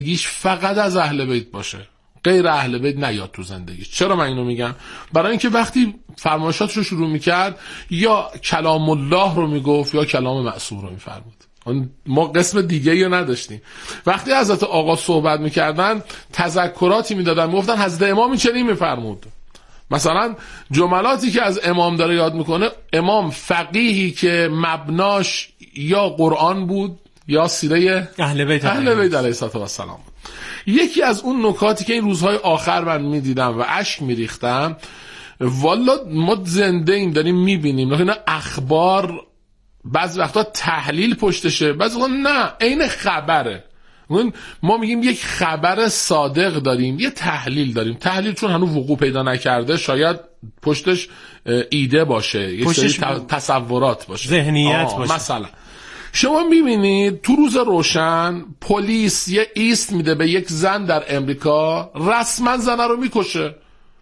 زندگیش فقط از اهل بیت باشه، غیر اهل بیت نیاد تو زندگیش. چرا من اینو میگم؟ برای اینکه وقتی فرمایشاتش رو شروع میکرد یا کلام الله رو میگفت یا کلام معصوم رو میفرمود. ما قسم دیگه یا نداشتیم. وقتی حضرت آقا صحبت میکردن تذکراتی میدادن، میگفتن حضرت امام چنین میفرمود. مثلا جملاتی که از امام داره یاد میکنه، امام فقیهی که مبناش یا قرآن بود یا سیره اهل بیت علیه السلام. یکی از اون نکاتی که این روزهای آخر من میدیدم و اشک میریختم، والا ما زنده ایم داریم میبینیم اینا اخبار بعض وقتا تحلیل پشتشه، بعض وقتا نه عین خبره. ما میگیم یک خبر صادق داریم، یه تحلیل داریم. تحلیل چون هنوز وقوع پیدا نکرده شاید پشتش ایده باشه، یک سری تصورات باشه، ذهنیت باشه. مثلا شما میبینید تو روز روشن پلیس یه ایست میده به یک زن در امریکا، رسما زنه رو میکشه.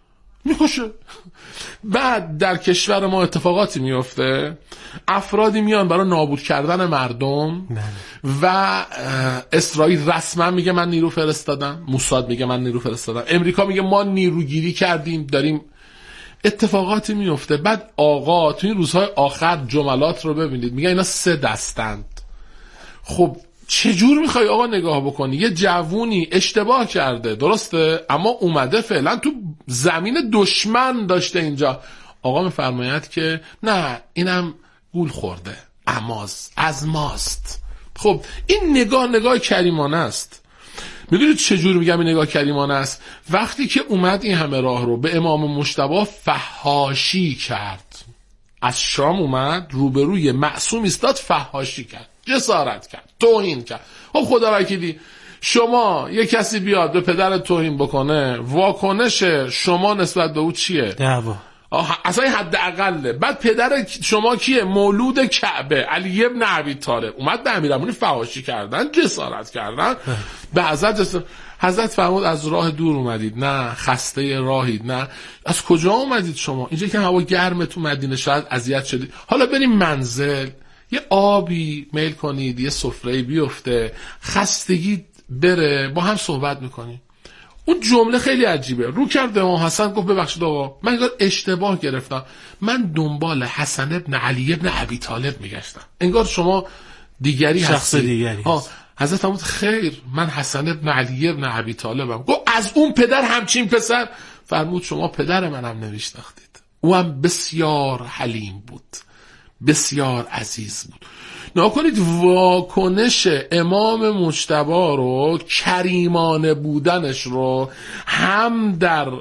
بعد در کشور ما اتفاقاتی میفته، افرادی میان برای نابود کردن مردم و اسرائیل رسما میگه من نیرو فرستادم، موساد میگه من نیرو فرستادم، امریکا میگه ما نیروگیری کردیم، داریم اتفاقاتی میفته. بعد آقا تو این روزهای آخر جملات رو ببینید، میگه اینا 3 دستند. خب چجور میخوای آقا نگاه بکنی؟ یه جوونی اشتباه کرده، درسته، اما اومده فعلا تو زمین دشمن داشته اینجا. آقا میفرماید که نه اینم گول خورده، از ماست. خب این نگاه کریمانه است. میدونید چجور میگم این نگاه کریمانه است؟ وقتی که اومد این همه راه رو به امام مجتبی فحاشی کرد، از شام اومد روبروی معصوم ایستاد، فحاشی کرد، جسارت کرد، توهین کرد. خب خدا وکیلی شما یه کسی بیاد به پدر توهین بکنه، واکنش شما نسبت به او چیه؟ دعوا. اصلا این حد اقله. بعد پدر شما کیه؟ مولود کعبه علی ابن ابی طالب. اومد به امیرالمومنین فحاشی کردن، جسارت کردن. به حضرت فرمود از راه دور اومدید، نه خسته راهید، نه از کجا اومدید شما؟ اینجا که هوا گرمه تو مدینه، شاید اذیت شدید، حالا بریم منزل یه آبی میل کنید، یه سفره بیفته، خستگی بره، با هم صحبت میکنیم. اون جمله خیلی عجیبه. رو کرد به امام حسن، گفت ببخشید آقا من انگار اشتباه گرفتم، من دنبال حسن ابن علی ابن ابی طالب میگشتم، انگار شما دیگری هستی، شخص دیگری. حضرت فرمود خیر، من حسن ابن علی ابن ابی طالبم. گفت از اون پدر همچین پسر؟ فرمود شما پدر منم نمیشناختید، او هم بسیار حلیم بود، بسیار عزیز بود. نکنید واکنش امام مجتبی رو، کریمانه بودنش رو، هم در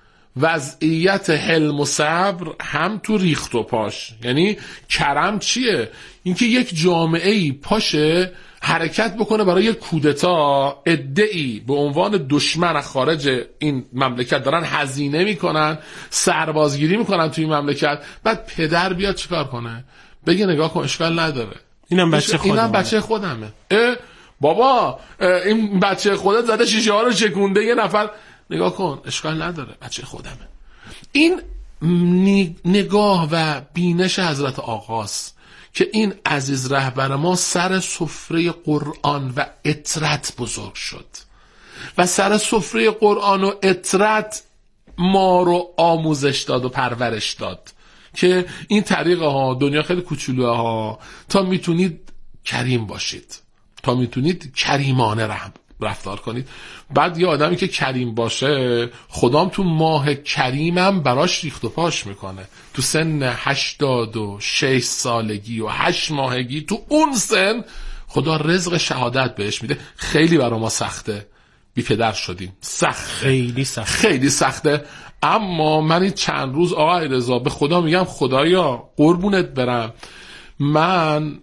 وضعیت حلم و صبر، هم تو ریخت و پاش. یعنی کرم چیه؟ اینکه یک جامعه‌ای پاشه حرکت بکنه برای یک کودتا، عده‌ای به عنوان دشمن از خارج این مملکت دارن هزینه میکنن، سربازگیری میکنن توی این مملکت، بعد پدر بیاد چیکار کنه؟ بگه نگاه کن اشکال نداره، اینم بچه خودمه. بابا این بچه خودت زده شیشه ها رو شکونده، یه نفر نگاه کن اشکال نداره بچه خودمه. این نگاه و بینش حضرت آقاست که این عزیز رهبر ما سر سفره قرآن و اطرت بزرگ شد و سر سفره قرآن و اطرت ما رو آموزش داد و پرورش داد که این طریقه ها، دنیا خیلی کوچولوه ها، تا میتونید کریم باشید، تا میتونید کریمانه رفتار کنید. بعد یه آدمی که کریم باشه، خدام تو ماه کریمم براش ریخت و پاش میکنه. تو سن 86 سالگی و 8 ماهگی، تو اون سن خدا رزق شهادت بهش میده. خیلی برا ما سخته، بی پدر شدیم، خیلی سخته. اما من این چند روز آقای رضا به خدا میگم خدایا قربونت برم، من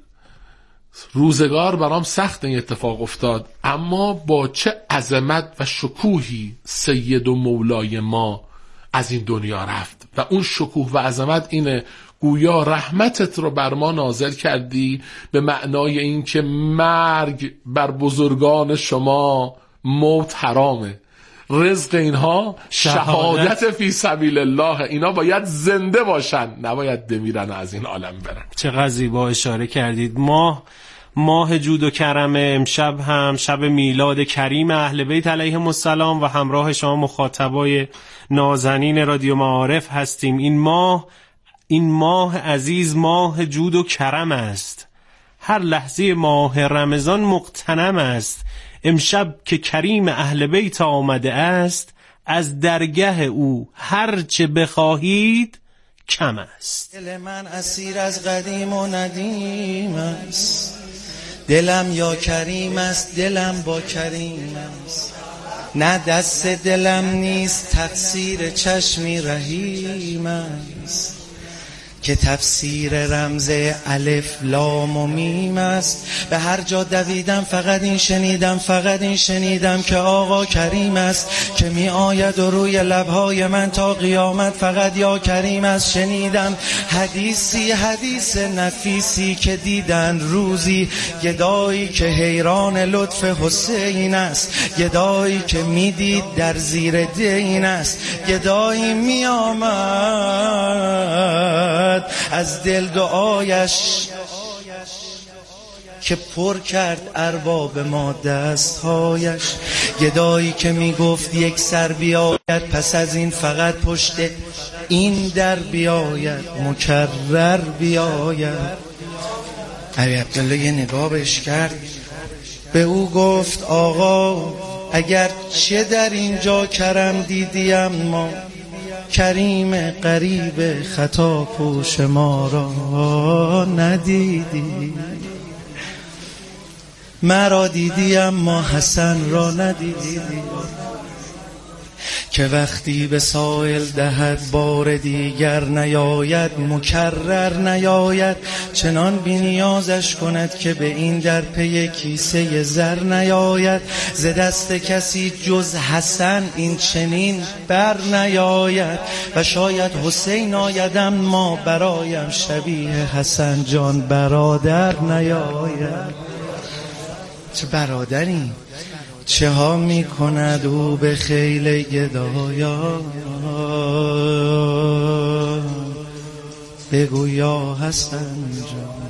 روزگار برام سخت این اتفاق افتاد، اما با چه عظمت و شکوهی سید و مولای ما از این دنیا رفت و اون شکوه و عظمت اینه گویا رحمتت رو بر ما نازل کردی، به معنای این که مرگ بر بزرگان شما موت حرامه، رزق اینها شهادت فی سبیل الله، اینا باید زنده باشن، نباید بمیرن و از این عالم برن. چقدر زیبا اشاره کردید. ما ماه جود و کرم. امشب هم شب میلاد کریم اهل بیت علیهم السلام و همراه شما مخاطبای نازنین رادیو معارف هستیم. این ماه عزیز ماه جود و کرم است. هر لحظه ماه رمضان مغتنم است. امشب که کریم اهل بیت آمده است، از درگه او هر چه بخواهید کم است. دل من اسیر از قدیم و ندیم است، دلم یا کریم است دلم با کریم است. نه دست دلم نیست تقصیر چشمی رحیم است، که تفسیر رمز الف لام و میم است. به هر جا دویدم فقط این شنیدم که آقا کریم است، که می آید و روی لبهای من تا قیامت فقط یا کریم است. شنیدم حدیث نفیسی که دیدن روزی، گدایی که حیران لطف حسین است، گدایی که می دید در زیر دین است، گدایی می آمد از دل دعایش که پر کرد ارباب ما دستهایش. گدایی که میگفت یک سر بیاید، پس از این فقط پشت این در بیاید، مکرر بیاید. علی عبدالله یه نگاه بهش کرد، به او گفت آقا اگر چه در اینجا کرم دیدیم، ما کریم قریب خطا پوش ما را ندیدی. مرا دیدی اما حسن را ندیدی، که وقتی به سائل دهد بار دیگر نیاید، مکرر نیاید، چنان بی نیازش کند که به این در پی کیسه زر نیاید. ز دست کسی جز حسن این چنین بر نیاید، و شاید حسین آیدم ما برایم شبیه حسن جان برادر نیاید. چه برادری، چه ها می کند او به خیل گدایان، بگو یا حسن جان.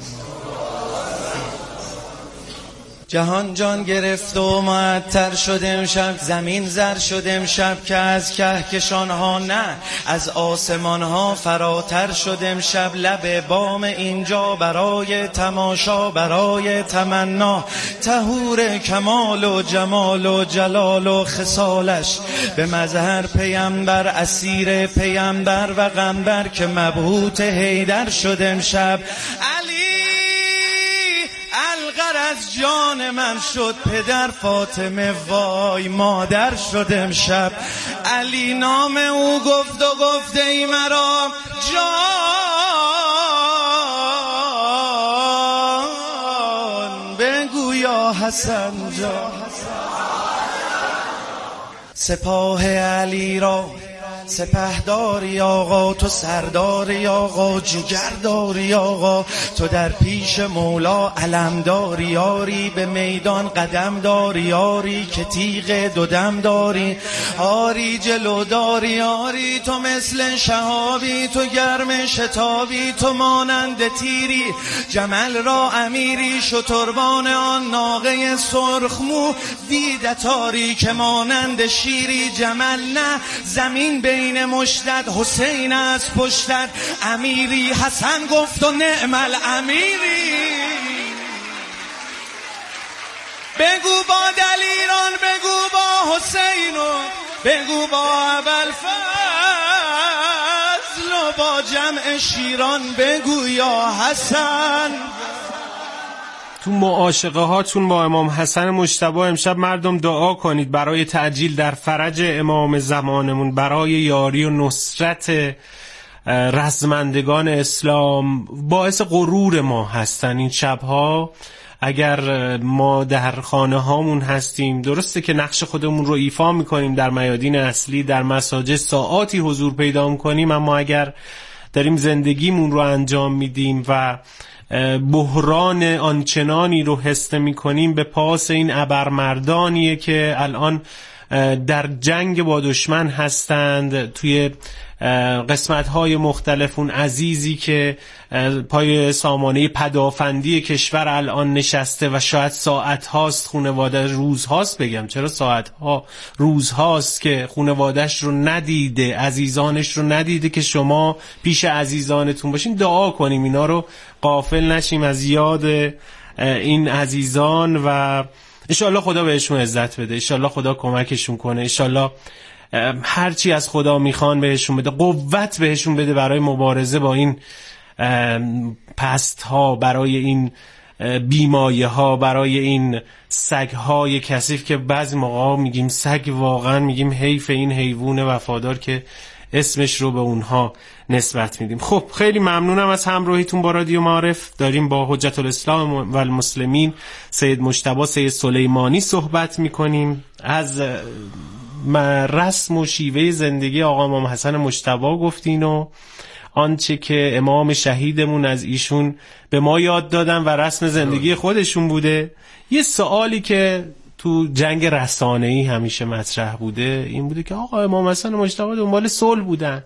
جهان جان گرفت و معطر شدم شب، زمین زر شدم شب، که از کهکشان ها نه از آسمان ها فراتر شدم شب. لب بام اینجا برای تماشا، برای تمنا، طهور کمال و جمال و جلال و خصالش، به مظهر پیمبر اسیر پیمبر و غمبر، که مبهوت حیدر شدم شب. علی الغرض جان من شد پدر، فاطمه وای مادر شدم شب. علی نام او گفت و گفت ای مرا جان، بگو یا حسن جان. سپاه علی را سپهداری آقا، تو سرداری آقا، جگرداری آقا، تو در پیش مولا علمداری یاری، به میدان قدم داری یاری، که تیغ دو دم داری آری، جلو داری یاری. تو مثل شهابی، تو گرم شتابی، تو مانند تیری، جمل را امیری، شتربان آن ناقه سرخمو دیدتاری، که مانند شیری. جمل نه زمین بین مشتد، حسین از پشتد امیری. حسن گفت و نعم الامیری، بگو با دلیران، بگو با حسین و بگو با ابوالفضل و با جمع شیران، بگو یا حسن. تو معاشقه هاتون با امام حسن مجتبی امشب مردم دعا کنید برای تعجیل در فرج امام زمانمون، برای یاری و نصرت رزمندگان اسلام. باعث غرور ما هستن این شبها. اگر ما در خانه هامون هستیم، درسته که نقش خودمون رو ایفا میکنیم در میادین اصلی، در مساجد ساعاتی حضور پیدا میکنیم، اما اگر داریم زندگیمون رو انجام میدیم و بحران آنچنانی رو حس می‌کنیم به پاس این ابرمردانیه که الان در جنگ با دشمن هستند. توی قسمت‌های مختلف اون عزیزی که پای سامانه پدافندی کشور الان نشسته و شاید ساعت هاست خونواده، روز هاست بگم، چرا ساعت ها، روز هاست که خونوادهش رو ندیده، عزیزانش رو ندیده، که شما پیش عزیزانتون باشین. دعا کنیم اینا رو غافل نشیم از یاد این عزیزان و انشالله خدا بهشون عزت بده، انشالله خدا کمکشون کنه، انشالله هرچی از خدا میخوان بهشون بده، قوت بهشون بده برای مبارزه با این پست ها، برای این بیمایه ها، برای این سگ های کثیف که بعضی موقع میگیم سگ، واقعا میگیم حیف این حیوان وفادار که اسمش رو به اونها نسبت میدیم. خب خیلی ممنونم از همراهیتون با رادیو معارف. داریم با حجت الاسلام و المسلمین سید مجتبی سید سلیمانی صحبت میکنیم. از رسم و شیوه زندگی آقا امام حسن مجتبی گفتین و آنچه که امام شهیدمون از ایشون به ما یاد دادن و رسم زندگی خودشون بوده. یه سوالی که تو جنگ رسانه‌ای همیشه مطرح بوده این بوده که آقا امام حسن مجتبی دنبال صلح بودن.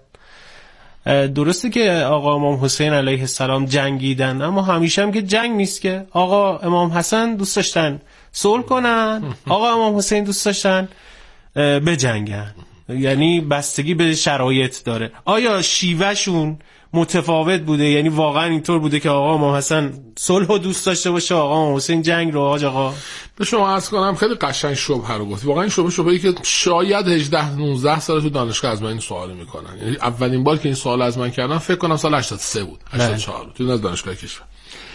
درسته که آقا امام حسین علیه السلام جنگیدن، اما همیشه هم که جنگ نیست که. آقا امام حسن دوست داشتن صلح کنن، آقا امام حسین دوست داشتن بجنگن. یعنی بستگی به شرایط داره. آیا شیوهشون متفاوت بوده؟ یعنی واقعا اینطور بوده که آقا امام حسن صلح رو دوست داشته باشه، آقا امام حسین جنگ رو؟ آقا به شما عرض کنم خیلی قشنگ شبهه رو گفت. واقعا این شبهه‌ای که شاید 18-19 سال تو دانشگاه از من این سوال میکنن. یعنی اولین بار که این سوال از من کردن فکر کنم سال 83 بود، 84 بود، تو دانشگاه کشور.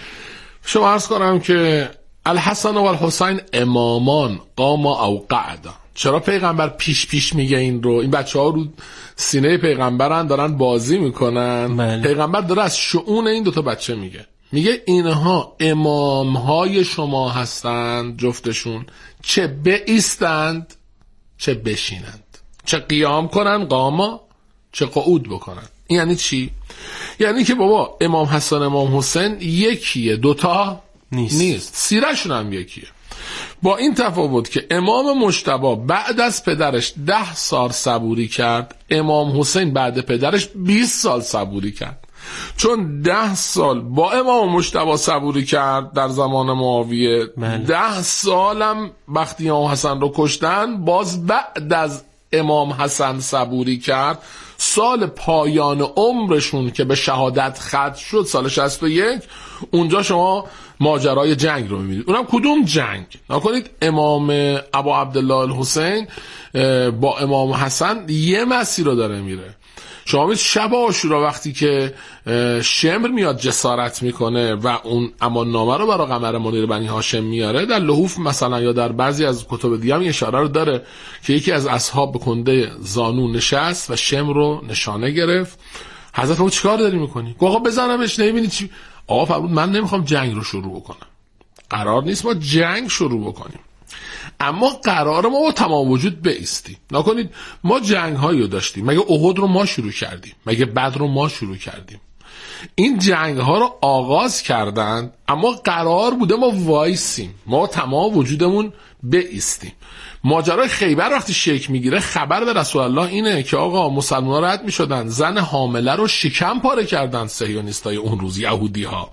شما عرض کنم که الحسن و الحسین امامان قاما او قعدا. چرا پیغمبر پیش میگه این رو؟ این بچه‌ها رو سینه پیغمبرن، دارن بازی میکنن. پیغمبر داره از شؤون این دوتا بچه میگه اینها امامهای شما هستند، جفتشون، چه بایستند چه بشینند، چه قیام کنن قاما، چه قعود بکنن. این یعنی چی؟ یعنی که بابا امام حسن امام حسین یکیه، دوتا نیست. سیرشون هم یکیه، با این تفاوت که امام مجتبی بعد از پدرش 10 سال صبوری کرد، امام حسین بعد پدرش 20 سال صبوری کرد. چون 10 سال با امام مجتبی صبوری کرد در زمان معاویه، 10 سالم وقتی امام حسن رو کشتن باز بعد از امام حسن صبوری کرد. سال پایان عمرشون که به شهادت ختم شد سال 61، اونجا شما ماجرای جنگ رو میبینید. اونم کدوم جنگ؟ نکنید امام ابو عبدالله الحسین با امام حسن یه مسیر رو داره میره. شما میبینید شب عاشورا وقتی که شمر میاد جسارت میکنه و اون اماننامه رو برای قمر منیر بنی هاشم میاره، در لحوف مثلا یا در بعضی از کتب دیگه هم اشاره رو داره که یکی از اصحاب به کنده زانو نشست و شمر رو نشانه گرفت. حضرت رو چیکار داری میکنی؟ آقا بزنمش، نمیبینی چی؟ آقا فرمود من نمیخوام جنگ رو شروع بکنم، قرار نیست ما جنگ شروع بکنیم، اما قرار ما با تمام وجود بایستیم. نکنید ما جنگ هایی رو داشتیم، مگه احد رو ما شروع کردیم؟ مگه بدر رو ما شروع کردیم؟ این جنگ ها رو آغاز کردند، اما قرار بوده ما وایسیم، ما تمام وجودمون بایستیم. ماجرای خیبر وقتی شکل میگیره، خبر به رسول الله اینه که آقا مسلمان رد میشدن، زن حامله رو شکم پاره کردن صهیونیستای اون روز، یهودی ها.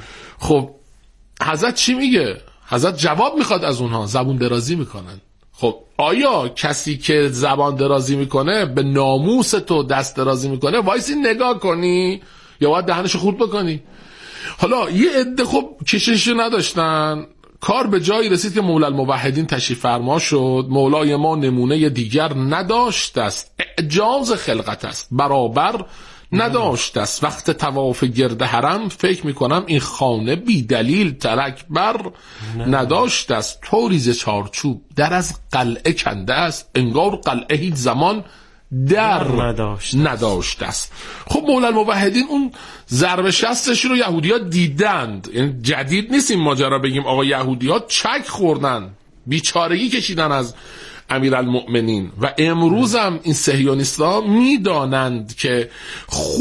خب حضرت چی میگه؟ حضرت جواب میخواد از اونها، زبون درازی میکنن. خب آیا کسی که زبان درازی میکنه به ناموس تو دست درازی میکنه وایسی نگاه کنی یا باید دهنشو خورد بکنی؟ حالا یه عده خب کشش نداشتن، کار به جایی رسید که مولا الموحدین تشریف فرما شد. مولای ما نمونه دیگر نداشت است، اعجاز خلقت است، برابر نداشت است. وقت طواف گرد حرم فکر میکنم این خانه بی دلیل ترک بر نداشت است. توریز چارچوب در از قلعه کنده است، انگار قلعه هیچ زمان در نداشت است. خب مولا الموحدین اون ضرب شستش رو یهودی ها دیدند، یعنی جدید نیست این ماجرا بگیم آقا یهودی ها چک خوردن، بیچارگی کشیدن از امیرالمؤمنین و امروز هم این صهیونیست‌ها میدانند که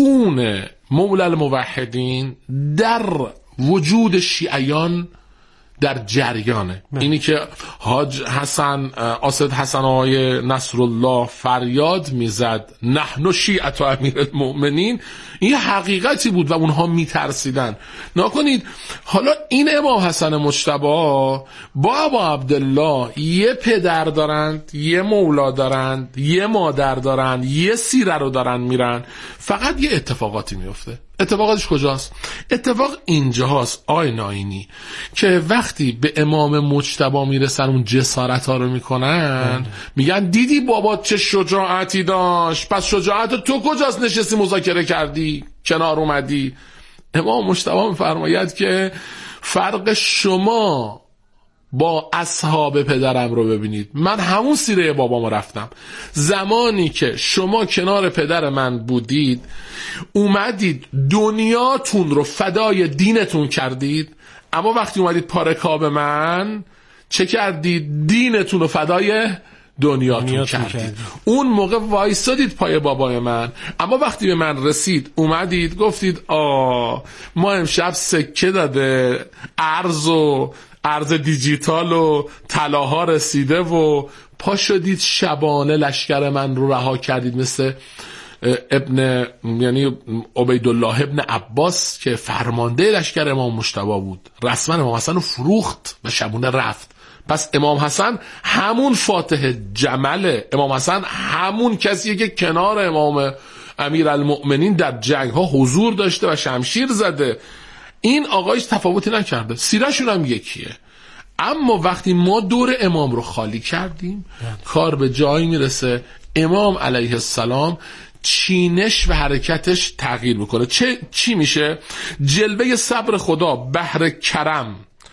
خون مولا الموحدین در وجود شیعیان در جریانه. اینی که حاج حسن اسد حسن آقای نصرالله فریاد میزد نحن شیعة امیرالمؤمنین، این حقیقتی بود و اونها میترسیدن. نکنید حالا این امام حسن مجتبی با ابا عبدالله یه پدر دارند، یه مولا دارند، یه مادر دارند، یه سیره رو دارن میرن، فقط یه اتفاقاتی میفته. اتفاقاتش کجاست؟ اتفاق اینجاست آقای ناینی که وقتی به امام مجتبی میرسن اون جسارت ها رو میکنن، میگن دیدی بابا چه شجاعتی داشت، پس شجاعت تو کجاست؟ نشستی مذاکره کردی، کنار اومدی. امام مجتبی میفرماید که فرق شما با اصحاب پدرم رو ببینید. من همون سیره بابامو رفتم. زمانی که شما کنار پدر من بودید، اومدید دنیاتون رو فدای دینتون کردید، اما وقتی اومدید پارکاب من چه کردید؟ دینتون رو فدای دنیاتون کردید. اون موقع وایسادید پای بابای من، اما وقتی به من رسید اومدید گفتید ما امشب سکه داده، ارز دیجیتال و طلاها رسیده و پا شدید شبانه لشکر من رو رها کردید، مثل یعنی عبیدالله ابن عباس که فرمانده لشکر امام مجتبی بود، رسما امام حسن رو فروخت و شبونه رفت. پس امام حسن همون فاتح جمله، امام حسن همون کسیه که کنار امام امیرالمؤمنین در جنگ ها حضور داشته و شمشیر زده. این آقایش تفاوتی نکرده، سیره‌شون هم یکیه. اما وقتی ما دور امام رو خالی کردیم کار به جایی میرسه امام علیه السلام چینش و حرکتش تغییر میکنه. چی میشه؟ جلوه صبر خدا، بحر کرم،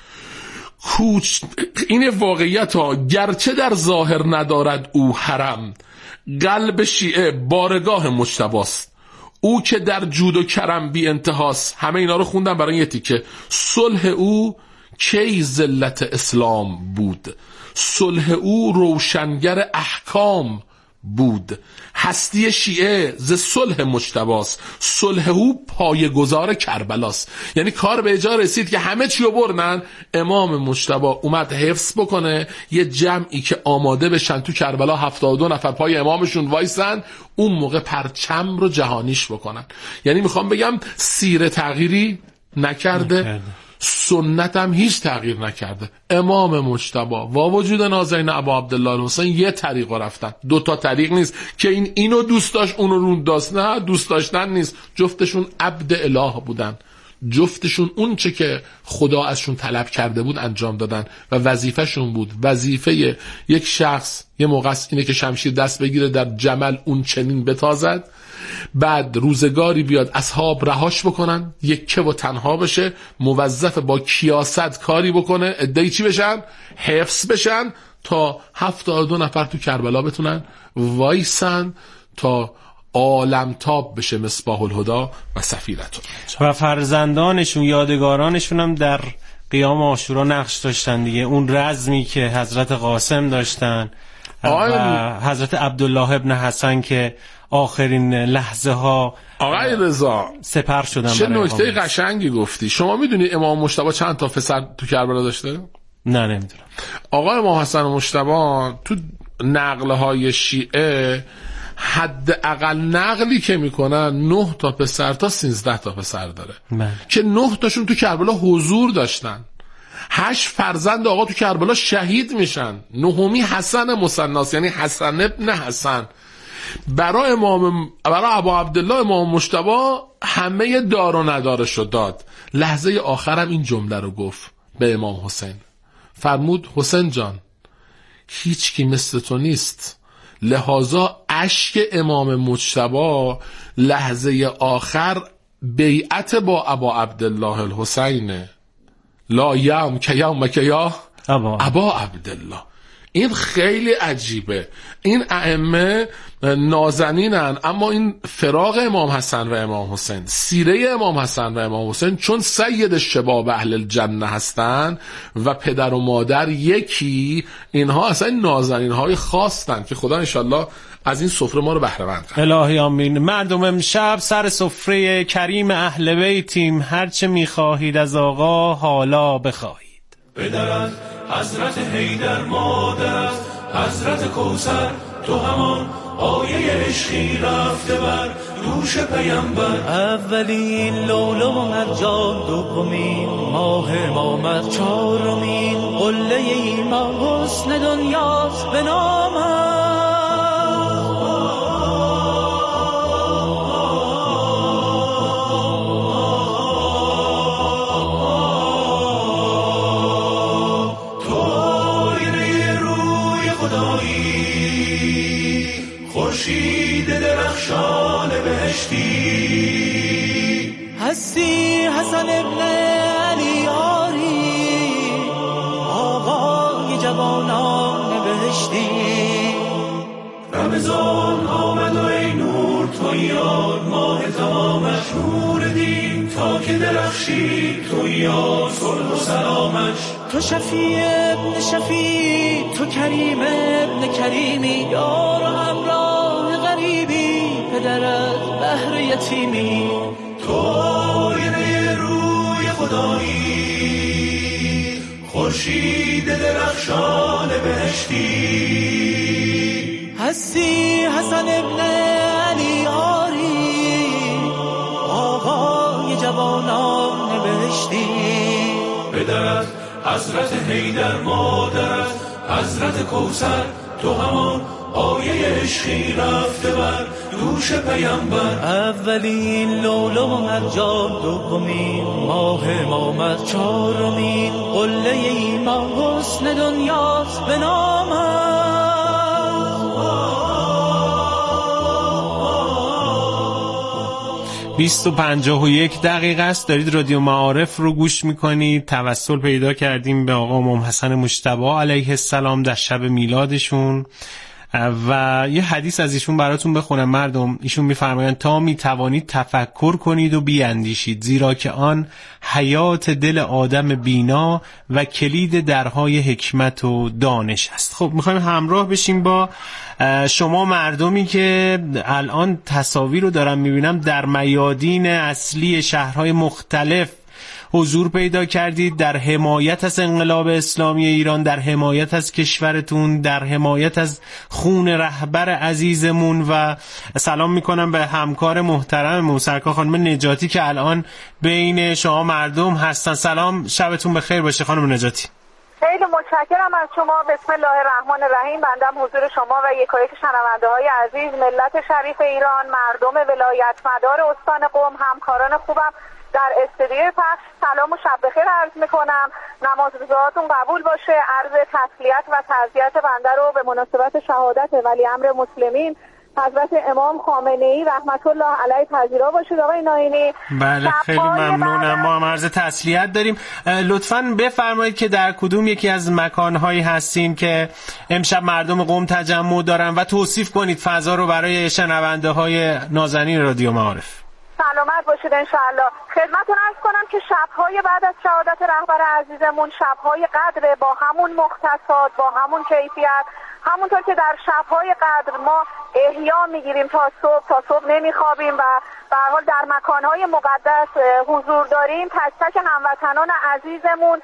این واقعیت ها گرچه در ظاهر ندارد او حرم، قلب شیعه بارگاه مجتباست، او که در جود و کرم بی انتهاست. همه اینا رو خوندم برای یه تیکه. صلح او کی ذلت اسلام بود، صلح او روشنگر احکام بود، هستی شیعه ز صلح مجتباست، صلح او پایه‌گذار کربلاست. یعنی کار به جا رسید که همه چی رو بردن، امام مجتبی اومد حفظ بکنه یه جمعی که آماده بشن تو کربلا 72 نفر پای امامشون وایسن، اون موقع پرچم رو جهانیش بکنن. یعنی میخوام بگم سیره تغییری نکرده، سنت هم هیچ تغییر نکرده. امام مجتبی با وجود نازنین ابا عبدالله الحسین یه طریق رفتن، دوتا طریق نیست که اینو دوست داشت اونو رو داشت، نه دوست داشتن نیست. جفتشون عبد اله بودن، جفتشون اون چه که خدا ازشون طلب کرده بود انجام دادن و وظیفهشون بود. وظیفه یک شخص یه موقع اینه که شمشیر دست بگیره در جمل اون چنین بتازد، بعد روزگاری بیاد اصحاب رهاش بکنن، یکه و تنها بشه، موظف با کیاست کاری بکنه، عده‌ای چی بشن؟ حفظ بشن، تا 72 نفر تو کربلا بتونن وایسن تا عالم تاب بشه مصباح الهدا و سفیرتون و فرزندانشون، یادگارانشون هم در قیام عاشورا نقش داشتن دیگه. اون رزمی که حضرت قاسم داشتن و حضرت عبدالله ابن حسن که آخرین لحظه ها آقای رضا سپر شدن. چه نکته قشنگی گفتی. شما میدونی امام مجتبی چند تا پسر تو کربلا داشته؟ نه نمیدونم. آقا امام حسن مجتبی تو نقل‌های شیعه حداقل نقلی که میکنن 9 تا پسر تا 13 تا پسر داره که 9 تاشون تو کربلا حضور داشتن. 8 فرزند آقا تو کربلا شهید میشن. 9می حسن مثناست، یعنی حسن ابن حسن. برای ابا عبدالله امام مجتبی همه دار و ندارش رو داد. لحظه آخرم این جمله رو گفت به امام حسین، فرمود حسین جان هیچ کی مثل تو نیست، لحاظا اشک امام مجتبی لحظه آخر بیعت با ابا عبدالله الحسینه. لا یوم که یوم که یا ابا عبدالله. این خیلی عجیبه. این ائمه نازنینن، اما این فراق امام حسن و امام حسین، سیره امام حسن و امام حسین، چون سید شباب اهل الجنه هستن و پدر و مادر یکی، اینها اصلا نازنین های خاصن که خدا انشالله از این سفره ما رو بهره مند کنه. الهی آمین. مردم امشب سر سفره کریم اهل بیتیم، هرچه میخواهید از آقا حالا بخواهید. پدرت حضرت حیدر، مادرت حضرت کوثر، تو همان آیه عشقی رفته بر دوش پیامبر. اولین لولو مرجان، دومین ماه امامت، چهارمین قله ایمان، حسن دنیاست به نامت. خورشید درخشان بهشتی هستی حسن ابن علی آری، آقای جوانان بهشتی. رمضان آمد و ای نور تو یار، ماه تمامش نور دین تا که درخشید تو یار، صلح و سلامش. تو شفیع ابن شفیع، تو کریم ابن کریمی، یار و همراه غریبی، پدرت بهر یتیمی. تو آینه روی خدایی، خورشید درخشان بهشتی. هستی حسن ابن علی آری، آقای جوانان بهشتی. پدرت حضرت حیدر، مادرت حضرت کوثر، تو همان آیه عشقی رفته بر دوش پیامبر. اولین لولو مرجان، دومین ماه امامت، چهارمین قله ایمان، حسن دنیاست به نامت. 20:51 است. دارید رادیو معارف رو گوش میکنید. توسل پیدا کردیم به آقا امام حسن مجتبی علیه السلام در شب میلادشون و یه حدیث از ایشون براتون بخونم. مردم، ایشون میفرمایند تا میتوانید تفکر کنید و بیاندیشید، زیرا که آن حیات دل آدم بینا و کلید درهای حکمت و دانش است. خب میخوایم همراه بشیم با شما مردمی که الان تصاویر رو دارم میبینم در میادین اصلی شهرهای مختلف حضور پیدا کردید، در حمایت از انقلاب اسلامی ایران، در حمایت از کشورتون، در حمایت از خون رهبر عزیزمون. و سلام میکنم به همکار محترم سرکار خانم نجاتی که الان بین شما مردم هستن. سلام، شبتون بخیر باشه خانم نجاتی. خیلی متشکرم از شما. بسم الله الرحمن الرحیم. بندم حضور شما و یکایک شنونده‌های عزیز، ملت شریف ایران، مردم ولایت مدار استان قم، همکاران خوبم در استودیوی پخش، سلام و شب بخیر عرض میکنم. نماز روزهاتون قبول باشه. عرض تسلیت و تعزیت بنده رو به مناسبت شهادت ولی امر مسلمین حضرت امام خامنه‌ای رحمت الله علیه پذیرا باشید آقای ناینی. بله خیلی ممنونم. ما هم عرض تسلیت داریم. لطفاً بفرمایید که در کدوم یکی از مکانهایی هستین که امشب مردم قم تجمع دارن و توصیف کنید فضا رو برای شنونده‌های نازنین رادیو معارف. سلامت باشید انشاءالله. خدمتتون عرض کنم که شب‌های بعد از شهادت رهبر عزیزمون شب‌های قدر با همون مختصات، با همون کیفیت، همونطور که در شب‌های قدر ما احیا میگیریم تا صبح نمیخوابیم و به هر حال در مکان‌های مقدس حضور داریم. تک تک هموطنان عزیزمون،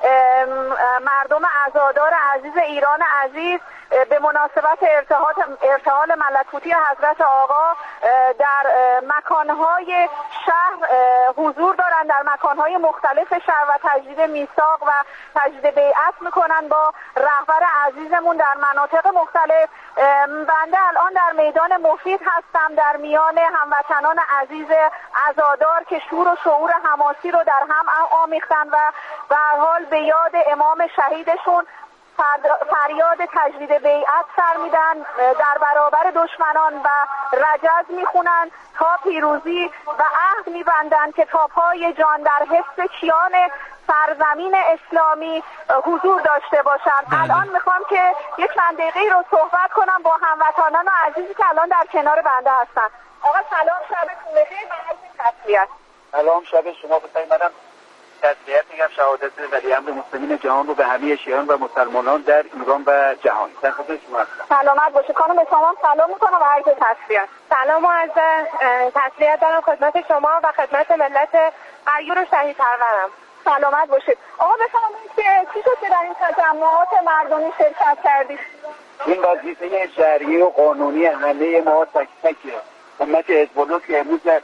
مردم عزادار عزیز ایران عزیز به مناسبت ارتحال ملکوتی حضرت آقا در مکانهای شهر حضور دارن، در مکانهای مختلف شهر و تجدید میثاق و تجدید بیعت میکنن با رهبر عزیزمون در مناطق مختلف. بنده الان در میدان مفید هستم در میان هموطنان عزیز عزادار که شور و شعور حماسی رو در هم آمیختن و به هر حال به یاد امام شهیدشون فریاد تجدید بیعت سر میدن، در برابر دشمنان و رجز میخونن تا پیروزی و عهد میبندن که تا پای جان در حفظ کیان سرزمین اسلامی حضور داشته باشن. الان میخوام که یک چند دقیقه رو صحبت کنم با هموطنان عزیزی که الان در کنار بنده هستن. آقا سلام، شبتون بخیر. من از این تسلیت. سلام، شب شما بخیر. منم تسلیت میگم شهادت ولی امر مسلمین جهان رو به همه شیعیان و مسلمانان در ایران و جهان. در خدمت شما هستم. سلامت باشید خانم. به شما سلام میکنم و عرض تسلیت. سلام و عرض تسلیت دارم خدمت شما و خدمت ملت غیور و شهید پرورم. سلامت باشید. آقا بفرمایید که چی شد که در این تجمعات مردمی شرکت کردید؟ این وظیفه شرعی و قانونی همه ما تک تک امت حزب الله که امروز در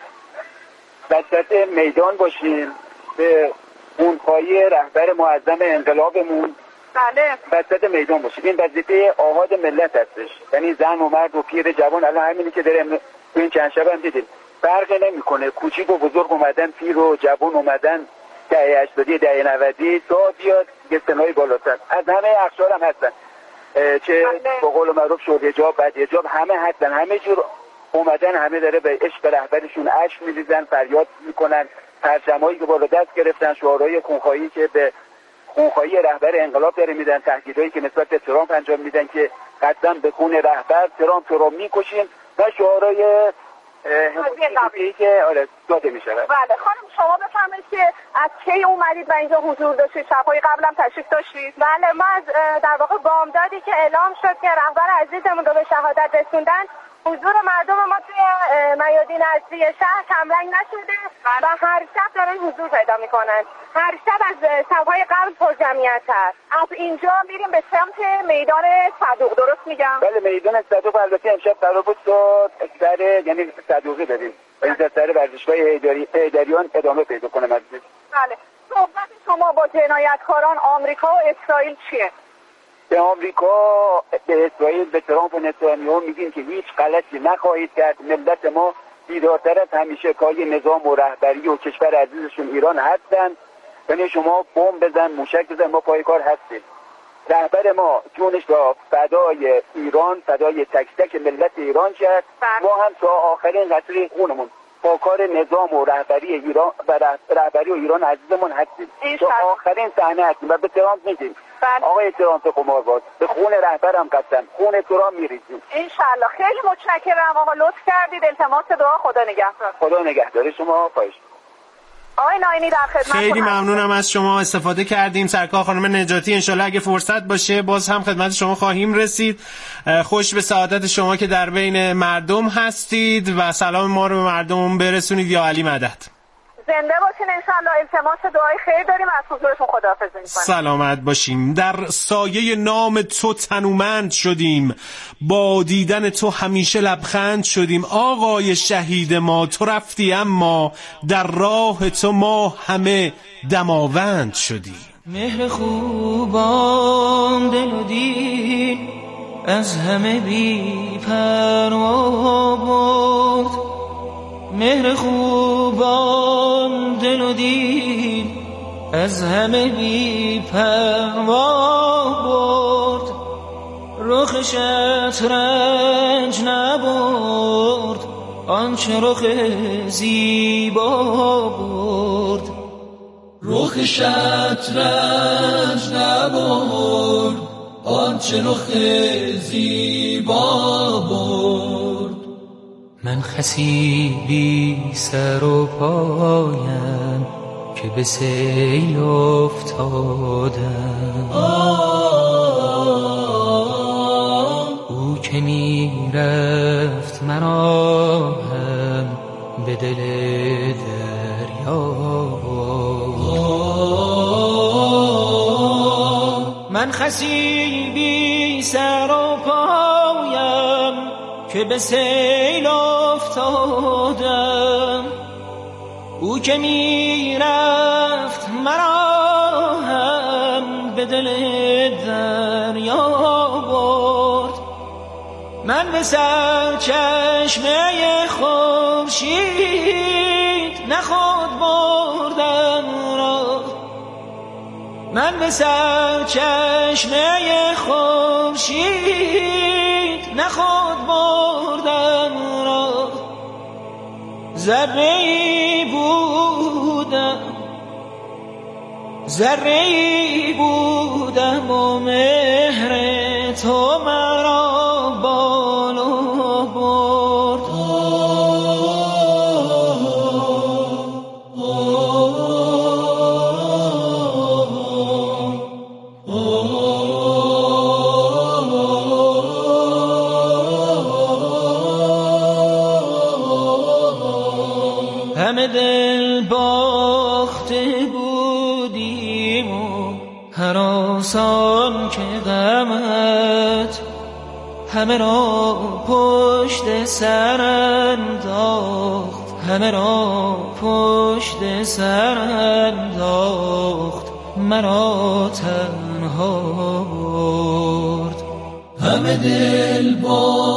وسط میدان باشیم، به خونخواهی رهبر معظم انقلابمون بله وسط میدان باشیم. این وظیفه آحاد ملت هستش، یعنی زن و مرد و پیر جوان. الان همینی که داریم تو این چند شب هم دیدیم، فرق نمیکنه، کوچیک و بزرگ اومدن، پیر و جوان اومدن، دهه 80 دهه 90 تا بیاد یه سنای بالاتر، از همه اقشار هم هستن، چه به قول معروف شد حجاب بعد حجاب، همه هستن، همه جور اومدن، همه داره به عشق رهبرشون اشک میریزن، فریاد میکنن، پرچمایی که بالا دست گرفتن، شعارهای خونخواهی که به خونخواهی رهبر انقلاب داره میدن، تهدیدایی که نسبت به ترامپ انجام میدن که قسم به خون رهبر ترامپ رو میکشیم، و شعارهای حمایتی که داده میشه. بله خانم شما بفرمایید که از کی اومدید و اینجا حضور داشتید؟ شب‌های قبلم تشریف داشتید؟ بله ما از در واقع بامدادی که اعلام شد که رهبر عزیزمون رو به شهادت رسوندن، حضور مردم ما توی میادین اصلی شهر کمرنگ نشده و هر شب دارن حضور پیدا میکنن. هر شب از شب‌های قبل پر جمعیت هست. از اینجا میریم به سمت میدان صدوق، درست میگم؟ بله میدان صدوق. البته امشب قرار بود تا سر یعنی صدوقی بریم و این سر ورزشگاه حیدریان ادامه پیدا کنه. بله صحبت شما با جنایتکاران آمریکا و اسرائیل چیه؟ به آمریکا، به اسرائیل، به ترامپ و نتانیاهو میگیم که هیچ غلطی نخواهید کرد. ملت ما بیدارتر از همیشه پای نظام و رهبری و کشور عزیزشون ایران هستن. یعنی شما بمب بزن، موشک بزن، ما پای کار هستیم. رهبر ما جونش را فدای ایران، فدای تک تک ملت ایران کرد. ما هم تا آخرین قطره خونمون با کار نظام و رهبری ایران و رهبری و ایران عزیزمون هستیم. تا آخرین صحنه هستیم و به ترامپ میگیم آقای ترامپ قمارباز، به خون رهبرم قسم، خون تو را میریزیم. انشالله. خیلی متشکرم آقا، لطف کردید. التماس دعا. خدا نگهدار. خدا نگهدار شما. خواهش. آقای ناینی در خدمت. خیلی ممنونم از شما، استفاده کردیم. سرکار خانم نجاتی، انشالله اگه فرصت باشه باز هم خدمت شما خواهیم رسید. خوش به سعادت شما که در بین مردم هستید و سلام ما رو به مردم برسونید. یا علی مدد. زنده باشین انشالله. التماس دعای خیر داریم. از حضورتون خداحافظی می‌کنیم. سلامت باشیم. در سایه نام تو تنومند شدیم، با دیدن تو همیشه لبخند شدیم. آقای شهید ما تو رفتی اما در راه تو ما همه دماوند شدیم. مهر خوبان دل و دین از همه بی پروا برد. مهر خوبان دل و دین از همه بی پروا برد. رخ شطرنج نبرد آنچه رخ زیبا برد. رخ شطرنج نبرد آنچه رخ زیبا برد. من خسی بی سر و پایم که به سیل افتادم. او که می رفت مرا هم به دل دریا. من خسی بی سر و پایم که به سیل افتادم. او که می رفت مرا هم به دل دریا برد. من به سرچشمه خورشید نه خود بردم را. من به سرچشمه خورشید نه خود بردم را. ذره‌ای بودم و مهر تو مرا بالا برد. همه دل باخته بود آسان که غمت همه را پشت سر انداخت، همه را پشت سر انداخت، مرا تنها برد. همه دل با